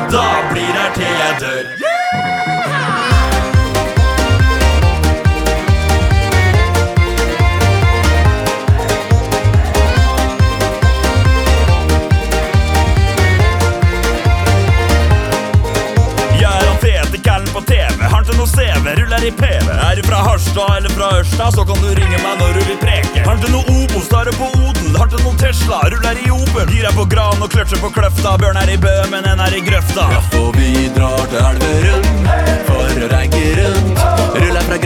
Da blir her til jeg dør. På TV, har ikke noe CV, ruller i PV. Er du fra Harstad eller fra Ørsta, så kan du ringe meg når du vil preke. Har ikke noe Obos, tar det på Odel. Har ikke noe Tesla, ruller i Opel. Gyr er på Gran og kløtsjer på Kløfta. Bjørn er i Bø, men en er i grøfta. Ja, for vi drar til Elverum.